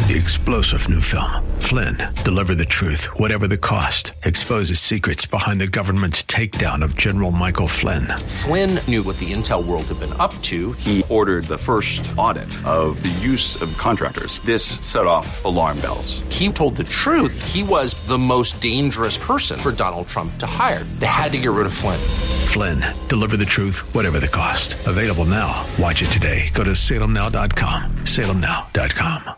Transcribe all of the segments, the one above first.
The explosive new film, Flynn, deliver the truth, whatever the cost, exposes secrets behind the government's takedown of General Michael Flynn. Flynn knew what the intel world had been up to. He ordered the first audit of the use of contractors. This set off alarm bells. He told the truth. He was the most dangerous person for Donald Trump to hire. They had to get rid of Flynn. Flynn, deliver the truth, whatever the cost. Available now. Watch it today. Go to salemnow.com. salemnow.com.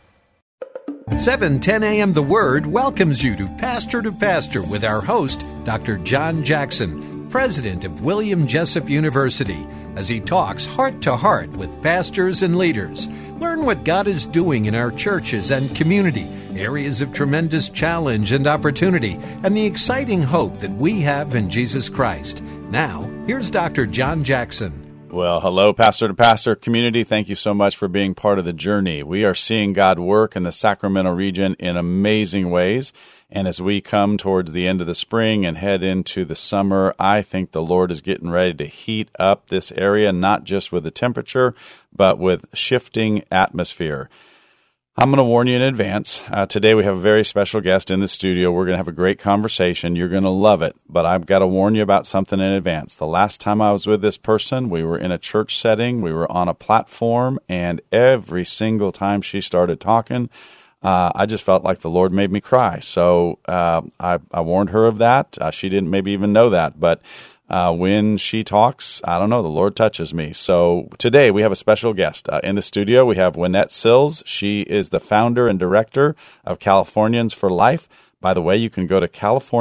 7:10 a.m. The Word welcomes you to Pastor with our host, Dr. John Jackson, president of William Jessup University, as he talks heart to heart with pastors and leaders. Learn what God is doing in our churches and community, areas of tremendous challenge and opportunity, and the exciting hope that we have in Jesus Christ. Now, here's Dr. John Jackson. Well, hello, Pastor to Pastor community. Thank you so much for being part of the journey. We are seeing God work in the Sacramento region in amazing ways. And as we come towards the end of the spring and head into the summer, I think the Lord is getting ready to heat up this area, not just with the temperature, but with shifting atmosphere. I'm going to warn you in advance. Today we have a very special guest in the studio. We're going to have a great conversation. You're going to love it, but I've got to warn you about something in advance. The last time I was with this person, we were in a church setting. We were on a platform, and every single time she started talking, I just felt like the Lord made me cry. So I warned her of that. She didn't maybe even know that, but when she talks, I don't know, the Lord touches me. So today we have a special guest. In the studio, we have Wynette Sills. She is the founder and director of Californians for Life. By the way, you can go to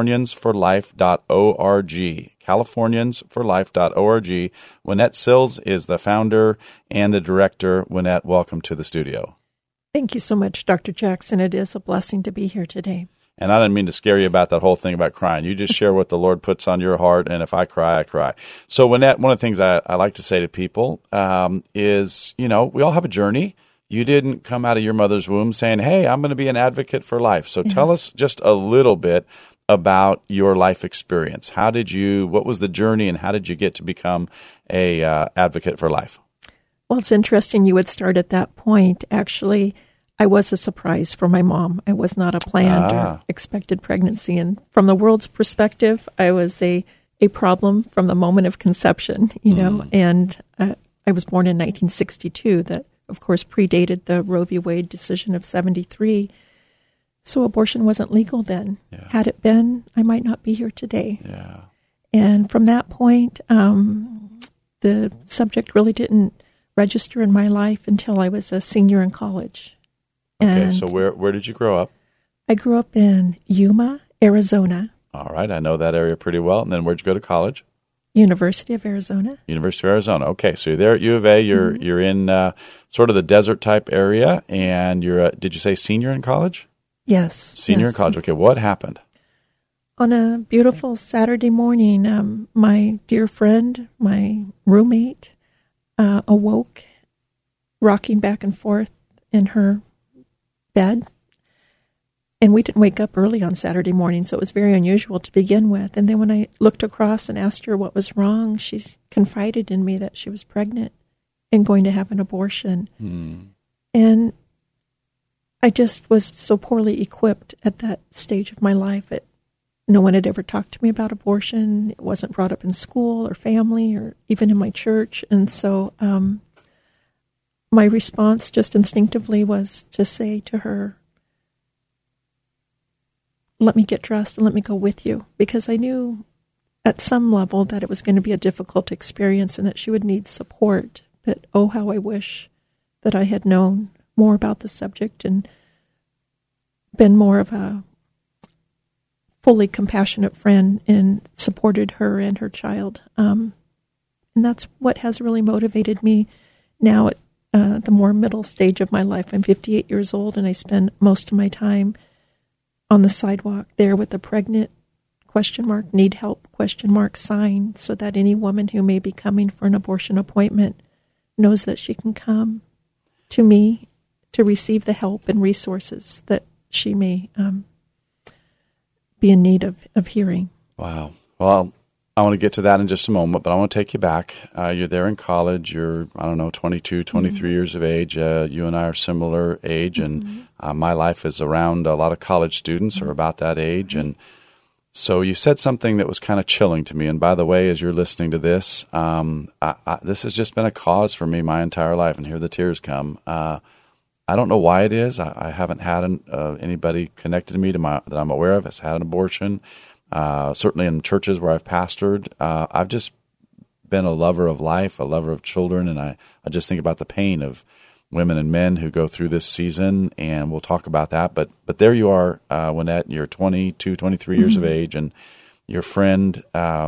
californiansforlife.org. californiansforlife.org. Wynette Sills is the founder and the director. Wynette, welcome to the studio. Thank you so much, Dr. Jackson. It is a blessing to be here today. And I didn't mean to scare you about that whole thing about crying. You just share what the Lord puts on your heart, and if I cry, I cry. So, Wynette, one of the things I like to say to people is, we all have a journey. You didn't come out of your mother's womb saying, hey, I'm going to be an advocate for life. So tell us just a little bit about your life experience. What was the journey, and how did you get to become a advocate for life? Well, it's interesting you would start at that point. Actually, I was a surprise for my mom. I was not a planned or expected pregnancy. And from the world's perspective, I was a problem from the moment of conception, And I was born in 1962. That, of course, predated the Roe v. Wade decision of 73. So abortion wasn't legal then. Yeah. Had it been, I might not be here today. Yeah. And from that point, the subject really didn't register in my life until I was a senior in college. Okay, so where did you grow up? I grew up in Yuma, Arizona. All right, I know that area pretty well. And then where'd you go to college? University of Arizona. University of Arizona. Okay, so you're there at U of A. You're in sort of the desert type area, and you're did you say senior in college? Yes. Senior in college. Okay, what happened? On a beautiful Saturday morning, my dear friend, my roommate, awoke, rocking back and forth in her bed, and we didn't wake up early on Saturday morning, so it was very unusual to begin with. And then when I looked across and asked her what was wrong, she confided in me that she was pregnant and going to have an abortion. And I just was so poorly equipped at that stage of my life. No one had ever talked to me about abortion. It wasn't brought up in school or family or even in my church. And so my response just instinctively was to say to her, let me get dressed and let me go with you, because I knew at some level that it was going to be a difficult experience and that she would need support. But oh, how I wish that I had known more about the subject and been more of a fully compassionate friend and supported her and her child. And that's what has really motivated me now at the more middle stage of my life. I'm 58 years old, and I spend most of my time on the sidewalk there with a pregnant ? Need help ? Sign, so that any woman who may be coming for an abortion appointment knows that she can come to me to receive the help and resources that she may be in need of hearing. Wow. Well, I want to get to that in just a moment, but I want to take you back. You're there in college. You're, 22, 23 years of age. You and I are similar age, and my life is around a lot of college students or about that age. And so you said something that was kind of chilling to me. And by the way, as you're listening to this, this has just been a cause for me my entire life, and here the tears come. I don't know why it is. I haven't had anybody connected to me that I'm aware of has had an abortion. Certainly in churches where I've pastored, I've just been a lover of life, a lover of children, and I just think about the pain of women and men who go through this season, and we'll talk about that. But there you are, Wynette, you're 22, 23 years of age, and your friend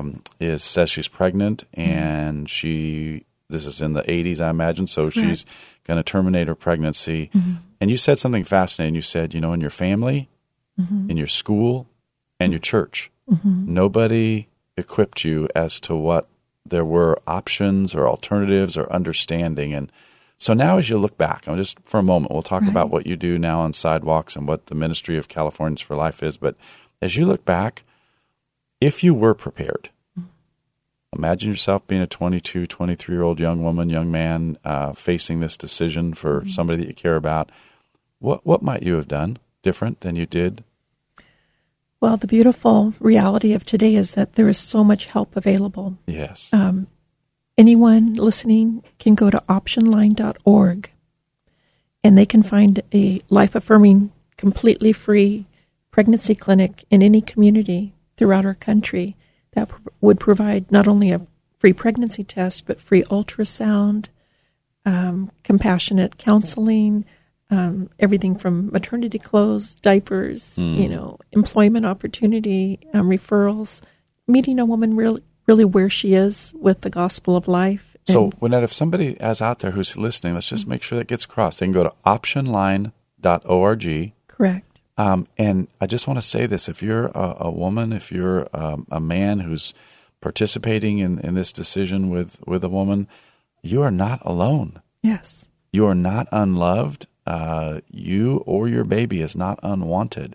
says she's pregnant, and this is in the 80s, I imagine, so she's going to terminate her pregnancy. And you said something fascinating. You said, in your family, in your school, and your church, nobody equipped you as to what there were options or alternatives or understanding. And so now as you look back, just for a moment, we'll talk about what you do now on Sidewalks and what the ministry of Californians for Life is. But as you look back, if you were prepared, imagine yourself being a 22, 23-year-old young woman, young man, facing this decision for somebody that you care about. What might you have done different than you did? Well, the beautiful reality of today is that there is so much help available. Yes. Anyone listening can go to optionline.org, and they can find a life-affirming, completely free pregnancy clinic in any community throughout our country that would provide not only a free pregnancy test, but free ultrasound, compassionate counseling, everything from maternity clothes, diapers, employment opportunity, referrals, meeting a woman really where she is with the gospel of life. So, Wynette, if somebody is out there who's listening, let's just make sure that gets across. They can go to optionline.org. Correct. And I just want to say this. If you're a woman, if you're a man who's participating in this decision with a woman, you are not alone. Yes. You are not unloved. You or your baby is not unwanted.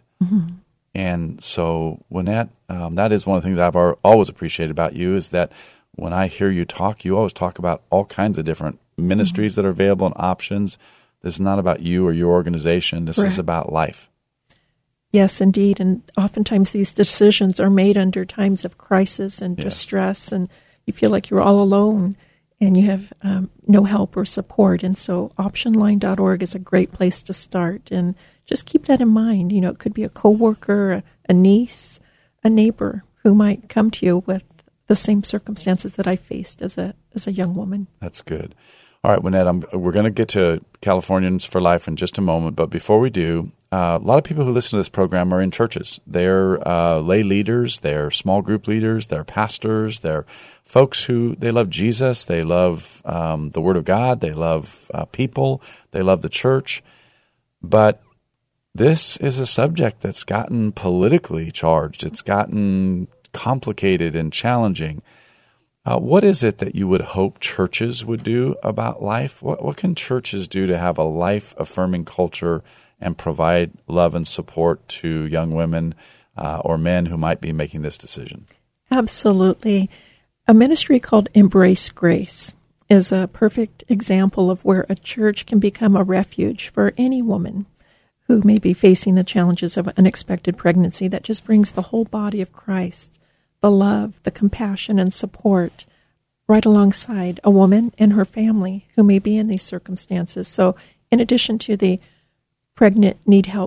And so, Wynette, that is one of the things I've always appreciated about you is that when I hear you talk, you always talk about all kinds of different ministries that are available and options. This is not about you or your organization. This is about life. Yes, indeed. And oftentimes these decisions are made under times of crisis and distress, and you feel like you're all alone and you have no help or support. And so optionline.org is a great place to start. And just keep that in mind. It could be a coworker, a niece, a neighbor who might come to you with the same circumstances that I faced as a young woman. That's good. All right, Wynette, we're going to get to Californians for Life in just a moment. But before we do, a lot of people who listen to this program are in churches. They're lay leaders, they're small group leaders, they're pastors, they're folks who they love Jesus, they love the Word of God, they love people, they love the church. But this is a subject that's gotten politically charged. It's gotten complicated and challenging. What is it that you would hope churches would do about life? What can churches do to have a life-affirming culture and provide love and support to young women or men who might be making this decision? Absolutely. A ministry called Embrace Grace is a perfect example of where a church can become a refuge for any woman who may be facing the challenges of unexpected pregnancy that just brings the whole body of Christ, the love, the compassion, and support right alongside a woman and her family who may be in these circumstances. So in addition to the Pregnant Need Help ?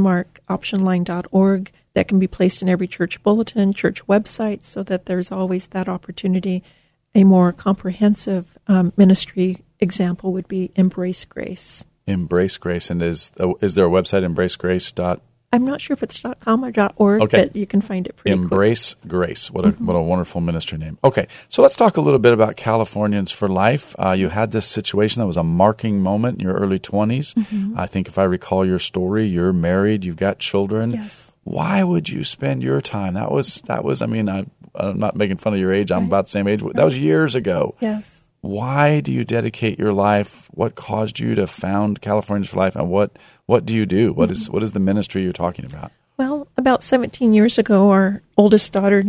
optionline.org that can be placed in every church bulletin, church website, so that there's always that opportunity. A more comprehensive ministry example would be Embrace Grace. Embrace Grace. And is there a website, embracegrace.org? I'm not sure if it's .com or .org, but you can find it pretty Embrace quick. Grace. What a wonderful ministry name. Okay, so let's talk a little bit about Californians for Life. You had this situation that was a marking moment in your early 20s. I think if I recall your story, you're married, you've got children. Yes. Why would you spend your time? That was. I mean, I'm not making fun of your age. I'm about the same age. That was years ago. Yes. Why do you dedicate your life? What caused you to found Californians for Life, and what do you do? What is the ministry you're talking about? Well, about 17 years ago, our oldest daughter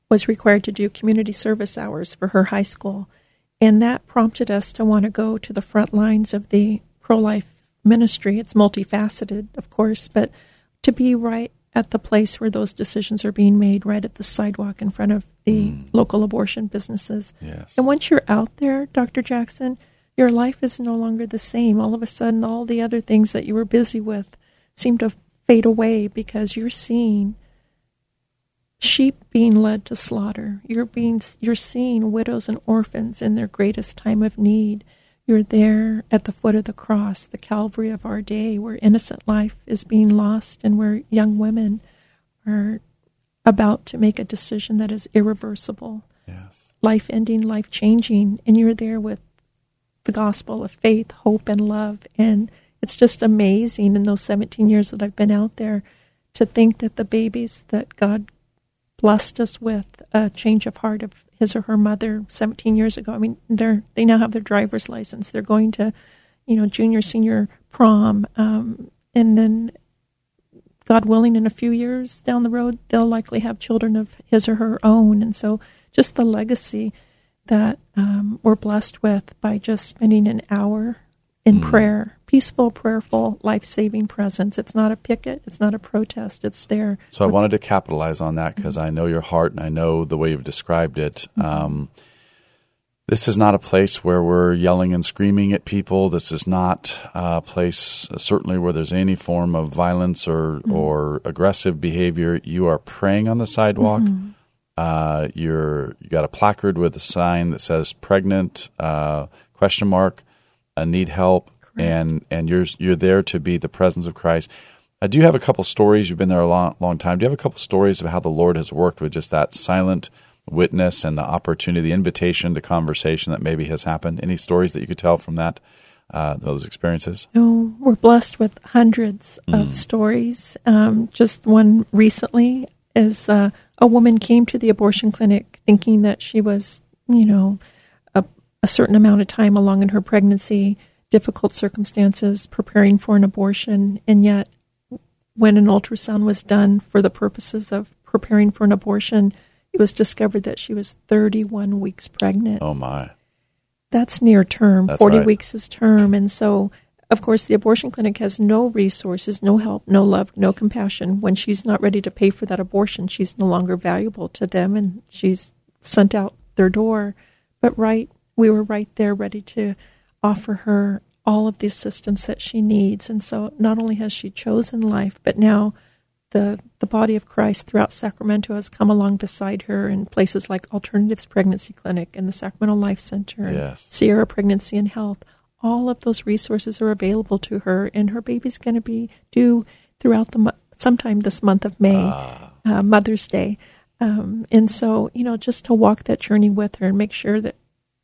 was required to do community service hours for her high school. And that prompted us to want to go to the front lines of the pro-life ministry. It's multifaceted, of course, but to be right at the place where those decisions are being made, right at the sidewalk in front of the local abortion businesses. Yes. And once you're out there, Dr. Jackson, your life is no longer the same. All of a sudden, all the other things that you were busy with seem to fade away because you're seeing sheep being led to slaughter. You're seeing widows and orphans in their greatest time of need. You're there at the foot of the cross, the Calvary of our day, where innocent life is being lost and where young women are about to make a decision that is irreversible, life-ending, life-changing, and you're there with the gospel of faith, hope, and love. And it's just amazing in those 17 years that I've been out there to think that the babies that God blessed us with a change of heart of his or her mother 17 years ago. I mean, they now have their driver's license. They're going to, junior, senior prom. And then, God willing, in a few years down the road, they'll likely have children of his or her own. And so just the legacy that we're blessed with by just spending an hour in prayer, peaceful, prayerful, life-saving presence. It's not a picket. It's not a protest. It's there. So I wanted to capitalize on that because I know your heart and I know the way you've described it. This is not a place where we're yelling and screaming at people. This is not a place, certainly, where there's any form of violence or aggressive behavior. You are praying on the sidewalk. You got a placard with a sign that says "pregnant?" ? Need help, and you're there to be the presence of Christ. Do you have a couple stories? You've been there a long time. Do you have a couple stories of how the Lord has worked with just that silent witness and the opportunity, the invitation to conversation that maybe has happened? Any stories that you could tell from that, those experiences? No, we're blessed with hundreds of stories. Just one recently is a woman came to the abortion clinic thinking that she was, a certain amount of time along in her pregnancy, difficult circumstances, preparing for an abortion, and yet when an ultrasound was done for the purposes of preparing for an abortion, it was discovered that she was 31 weeks pregnant. Oh, my. That's near term. That's 40 right. weeks is term. And so, of course, the abortion clinic has no resources, no help, no love, no compassion. When she's not ready to pay for that abortion, she's no longer valuable to them, and she's sent out their door. But we were right there ready to offer her all of the assistance that she needs. And so not only has she chosen life, but now the body of Christ throughout Sacramento has come along beside her in places like Alternatives Pregnancy Clinic and the Sacramento Life Center, and Sierra Pregnancy and Health. All of those resources are available to her, and her baby's going to be due throughout sometime this month of May, Mother's Day. And so, just to walk that journey with her and make sure that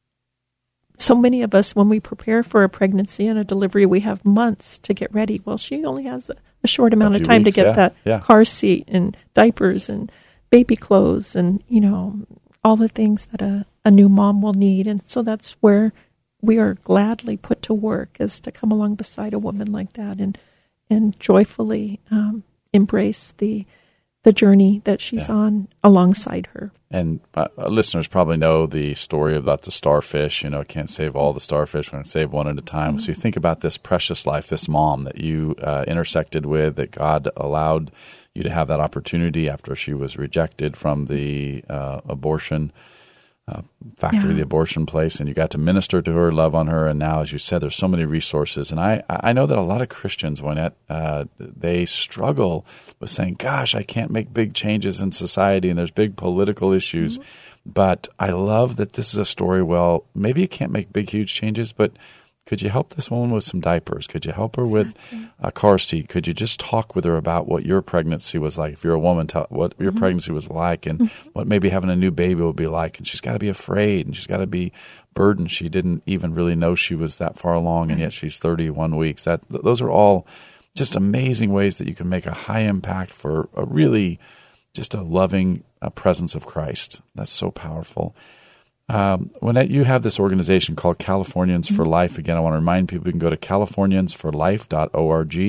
so many of us, when we prepare for a pregnancy and a delivery, we have months to get ready. Well, she only has a short amount of time to get that car seat and diapers and baby clothes and, all the things that a new mom will need. And so that's where we are gladly put to work, is to come along beside a woman like that and joyfully embrace the journey that she's on alongside her. And listeners probably know the story about the starfish. Can't save all the starfish. We're going to save one at a time. So you think about this precious life, this mom that you intersected with, that God allowed you to have that opportunity after she was rejected from the abortion factory, the abortion place, and you got to minister to her, love on her, and now, as you said, there's so many resources. And I know that a lot of Christians, Wynette, they struggle with saying, gosh, I can't make big changes in society, and there's big political issues. But I love that this is a story, well, maybe you can't make big, huge changes, but could you help this woman with some diapers? Could you help her with a car seat? Could you just talk with her about what your pregnancy was like? If you're a woman, what your pregnancy was like, and what maybe having a new baby will be like. And she's got to be afraid, and she's got to be burdened. She didn't even really know she was that far along, and yet she's 31 weeks. Those are all just amazing ways that you can make a high impact for a really just a loving presence of Christ. That's so powerful. Wynette, you have this organization called Californians for Life. Again, I want to remind people you can go to californiansforlife.org.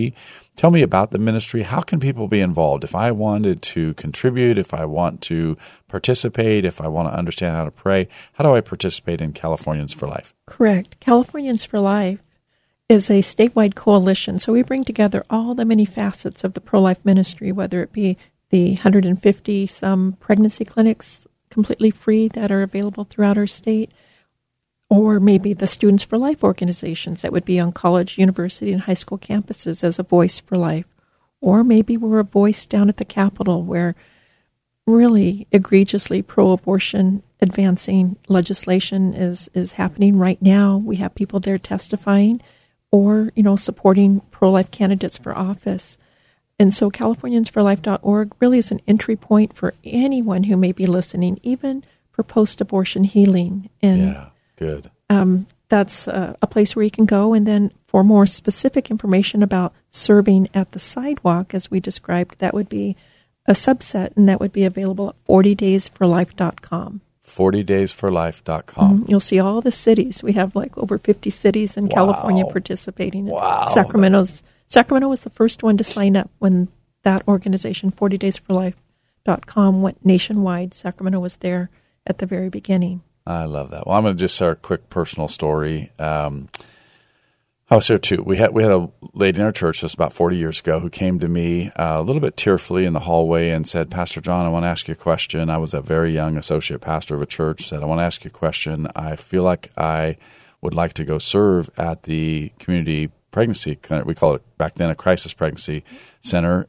Tell me about the ministry. How can people be involved? If I wanted to contribute, if I want to participate, if I want to understand how to pray, how do I participate in Californians for Life? Correct. Californians for Life is a statewide coalition. So we bring together all the many facets of the pro-life ministry, whether it be the 150-some pregnancy clinics completely free that are available throughout our state, or maybe the Students for Life organizations that would be on college, university, and high school campuses as a voice for life. Or maybe we're a voice down at the Capitol where really egregiously pro-abortion advancing legislation is happening right now. We have people there testifying or, supporting pro-life candidates for office. And so CaliforniansForLife.org really is an entry point for anyone who may be listening, even for post-abortion healing. And yeah, good. That's a place where you can go. And then for more specific information about serving at the sidewalk, as we described, that would be a subset, and that would be available at 40daysforlife.com. 40daysforlife.com. You'll see all the cities. We have like over 50 cities in California participating. Wow. Sacramento was the first one to sign up when that organization, 40daysforlife.com, went nationwide. Sacramento was there at the very beginning. I love that. Well, I'm going to just share a quick personal story. I was here too. We had a lady in our church just about 40 years ago who came to me a little bit tearfully in the hallway and said, Pastor John, I want to ask you a question. I was a very young associate pastor of a church. Said, I want to ask you a question. I feel like I would like to go serve at the community pregnancy, we call it back then a crisis pregnancy center.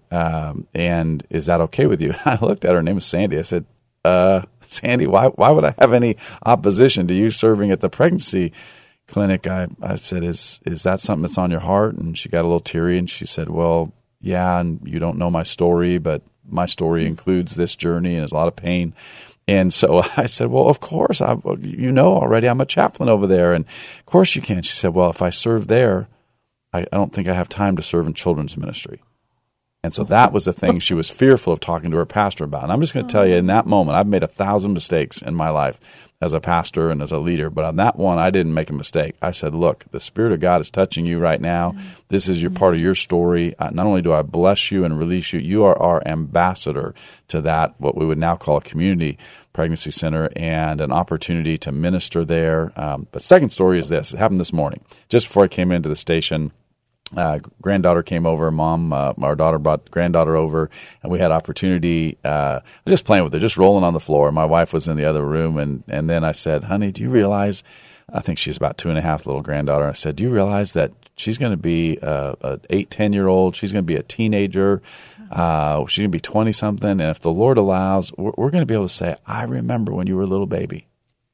And is that okay with you? I looked at her. Her name was Sandy. I said, Sandy, why would I have any opposition to you serving at the pregnancy clinic? I said, is that something that's on your heart? And she got a little teary and she said, well, yeah, and you don't know my story, but my story includes this journey and there's a lot of pain. And so I said, well, of course, already I'm a chaplain over there. And of course you can. She said, well, if I serve there, I don't think I have time to serve in children's ministry. And so that was the thing she was fearful of talking to her pastor about. And I'm just going to tell you, in that moment, I've made 1,000 mistakes in my life as a pastor and as a leader. But on that one, I didn't make a mistake. I said, look, the Spirit of God is touching you right now. This is your part of your story. Not only do I bless you and release you, you are our ambassador to that, what we would now call a community pregnancy center, and an opportunity to minister there. But second story is this. It happened this morning. Just before I came into the station, granddaughter came over. Our daughter brought granddaughter over, and we had opportunity. I was just playing with her, just rolling on the floor. My wife was in the other room, and then I said, honey, do you realize, I think she's about 2.5, little granddaughter. I said, do you realize that she's going to be a 8-10-year-old? She's going to be a teenager. She's going to be 20-something. And if the Lord allows, we're going to be able to say, I remember when you were a little baby.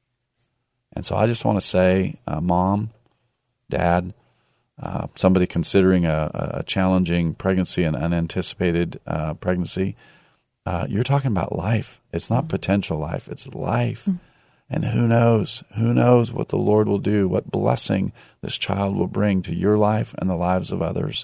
And so I just want to say, Mom, Dad, somebody considering a challenging pregnancy and unanticipated pregnancy, you're talking about life. It's not potential life. It's life. And who knows what the Lord will do, what blessing this child will bring to your life and the lives of others.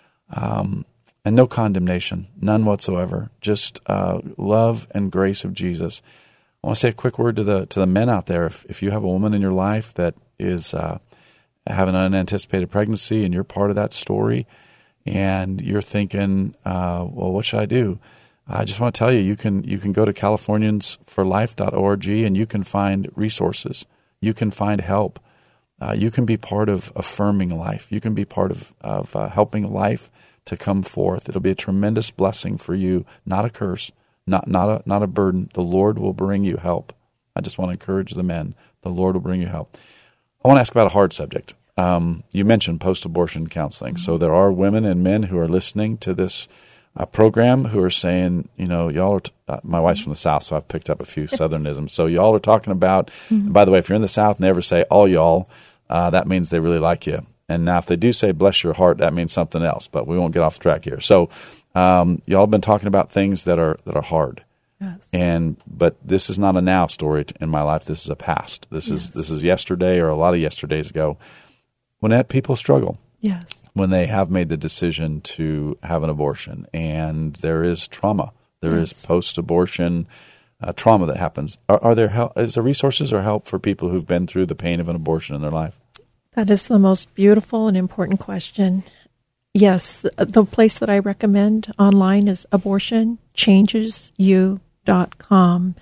And no condemnation, none whatsoever, just love and grace of Jesus. I want to say a quick word to the men out there. If you have a woman in your life that is having an unanticipated pregnancy and you're part of that story and you're thinking, well, what should I do? I just want to tell you, you can go to CaliforniansForLife.org and you can find resources. You can find help. You can be part of affirming life. You can be part of helping life to come forth. It'll be a tremendous blessing for you, not a curse, not a burden. The Lord will bring you help. I just want to encourage the men. The Lord will bring you help. I want to ask about a hard subject. You mentioned post-abortion counseling. So there are women and men who are listening to this program who are saying, y'all are, my wife's from the South, so I've picked up a few Southernisms. So y'all are talking about, and by the way, if you're in the South and they ever say all y'all, that means they really like you. And now if they do say bless your heart, that means something else, but we won't get off track here. So y'all have been talking about things that are hard. Yes. But this is not a now story in my life. This is a past. This is yesterday or a lot of yesterdays ago when people struggle. Yes. When they have made the decision to have an abortion, and there is trauma. There is post-abortion trauma that happens. Is there resources or help for people who've been through the pain of an abortion in their life? That is the most beautiful and important question. Yes, the place that I recommend online is abortionchangesyou.com.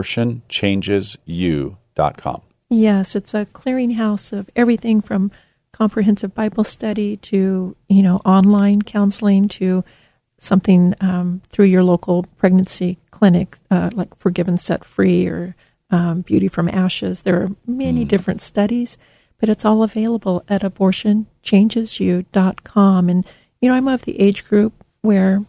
Abortionchangesyou.com. Yes, it's a clearinghouse of everything from comprehensive Bible study to, online counseling to something through your local pregnancy clinic, like Forgiven Set Free or Beauty from Ashes. There are many different studies, but it's all available at abortionchangesyou.com. And, I'm of the age group where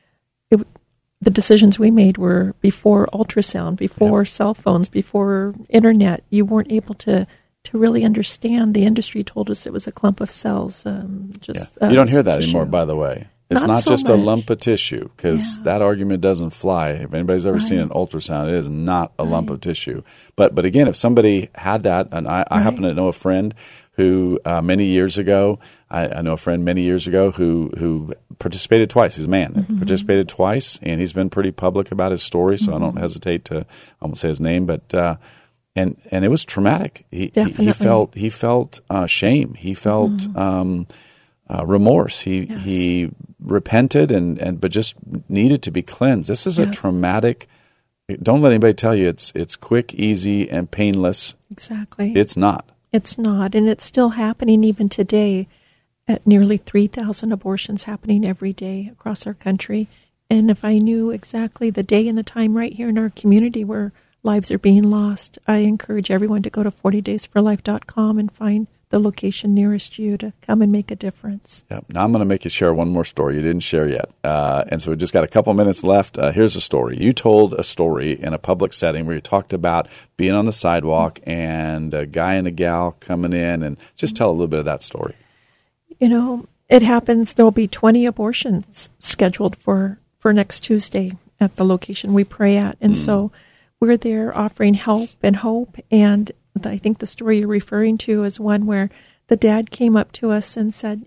the decisions we made were before ultrasound, before cell phones, before internet. You weren't able to really understand. The industry told us it was a clump of cells. You don't hear that anymore, by the way. It's not so just much. a lump of tissue, because that argument doesn't fly. If anybody's ever seen an ultrasound, it is not a lump of tissue. But again, if somebody had that, and I happen to know a friend who many years ago, I know a friend many years ago who participated twice. He's a man, participated twice, and he's been pretty public about his story, so I don't hesitate to, I won't say his name, but and it was traumatic. He felt shame. He felt remorse. He repented but just needed to be cleansed. This is a traumatic. Don't let anybody tell you it's quick, easy, and painless. Exactly. It's not. It's not, and it's still happening even today. At nearly 3,000 abortions happening every day across our country. And if I knew exactly the day and the time right here in our community where lives are being lost, I encourage everyone to go to 40daysforlife.com and find the location nearest you to come and make a difference. Yep. Now I'm going to make you share one more story you didn't share yet. And so we've just got a couple minutes left. Here's a story. You told a story in a public setting where you talked about being on the sidewalk and a guy and a gal coming in, and just tell a little bit of that story. It happens. There'll be 20 abortions scheduled for next Tuesday at the location we pray at. And so we're there offering help and hope. And I think the story you're referring to is one where the dad came up to us and said,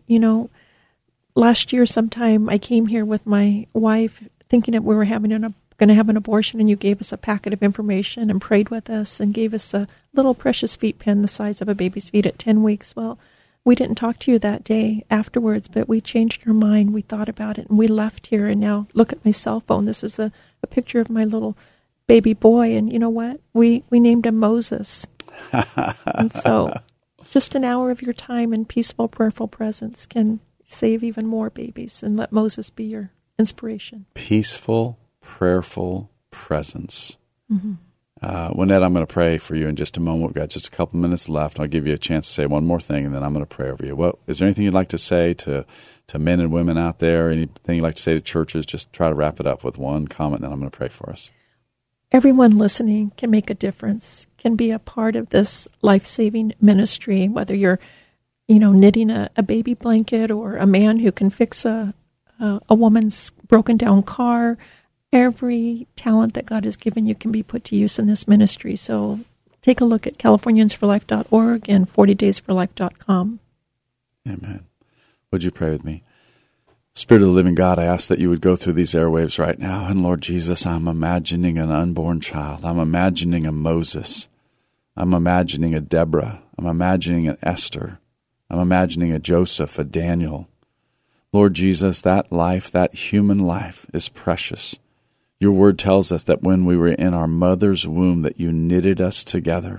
last year sometime I came here with my wife thinking that we were going to have an abortion, and you gave us a packet of information and prayed with us and gave us a little precious feet pen the size of a baby's feet at 10 weeks. Well, we didn't talk to you that day afterwards, but we changed your mind. We thought about it, and we left here. And now look at my cell phone. This is a picture of my little baby boy. And you know what? We named him Moses. And so just an hour of your time in peaceful, prayerful presence can save even more babies, and let Moses be your inspiration. Peaceful, prayerful presence. Wynette, I'm going to pray for you in just a moment. We've got just a couple minutes left. I'll give you a chance to say one more thing, and then I'm going to pray over you. Is there anything you'd like to say to men and women out there? Anything you'd like to say to churches? Just try to wrap it up with one comment, and then I'm going to pray for us. Everyone listening can make a difference, can be a part of this life-saving ministry, whether you're, knitting a baby blanket, or a man who can fix a woman's broken-down car. Every talent that God has given you can be put to use in this ministry. So take a look at CaliforniansForLife.org and 40daysforlife.com. Amen. Would you pray with me? Spirit of the living God, I ask that you would go through these airwaves right now. And Lord Jesus, I'm imagining an unborn child. I'm imagining a Moses. I'm imagining a Deborah. I'm imagining an Esther. I'm imagining a Joseph, a Daniel. Lord Jesus, that life, that human life is precious. Your word tells us that when we were in our mother's womb, that you knitted us together.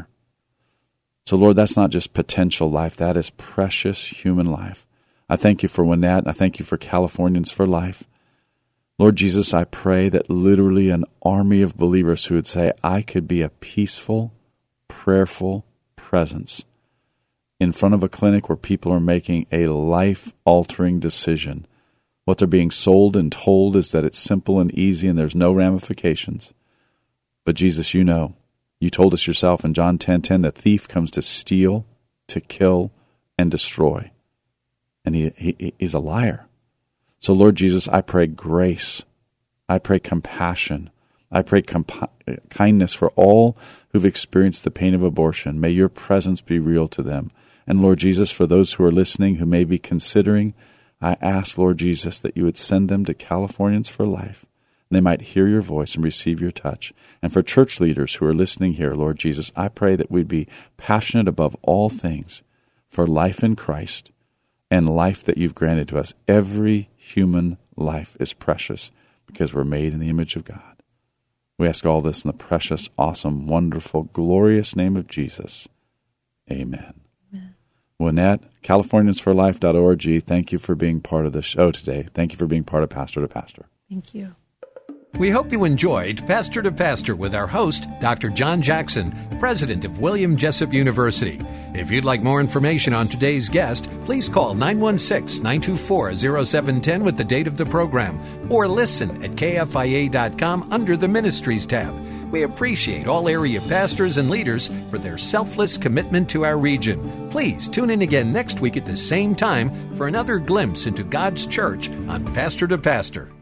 So, Lord, that's not just potential life. That is precious human life. I thank you for Wynette. I thank you for Californians for Life. Lord Jesus, I pray that literally an army of believers who would say, I could be a peaceful, prayerful presence in front of a clinic where people are making a life-altering decision. What they're being sold and told is that it's simple and easy and there's no ramifications. But Jesus, you know, you told us yourself in John 10:10, the thief comes to steal, to kill, and destroy. And he's a liar. So, Lord Jesus, I pray grace. I pray compassion. I pray kindness for all who've experienced the pain of abortion. May your presence be real to them. And, Lord Jesus, for those who are listening who may be considering, I ask, Lord Jesus, that you would send them to Californians for Life. And they might hear your voice and receive your touch. And for church leaders who are listening here, Lord Jesus, I pray that we'd be passionate above all things for life in Christ, and life that you've granted to us. Every human life is precious because we're made in the image of God. We ask all this in the precious, awesome, wonderful, glorious name of Jesus. Amen. Amen. Lynette, CaliforniansForLife.org, thank you for being part of the show today. Thank you for being part of Pastor to Pastor. Thank you. We hope you enjoyed Pastor to Pastor with our host, Dr. John Jackson, president of William Jessup University. If you'd like more information on today's guest, please call 916-924-0710 with the date of the program, or listen at kfia.com under the Ministries tab. We appreciate all area pastors and leaders for their selfless commitment to our region. Please tune in again next week at the same time for another glimpse into God's church on Pastor to Pastor.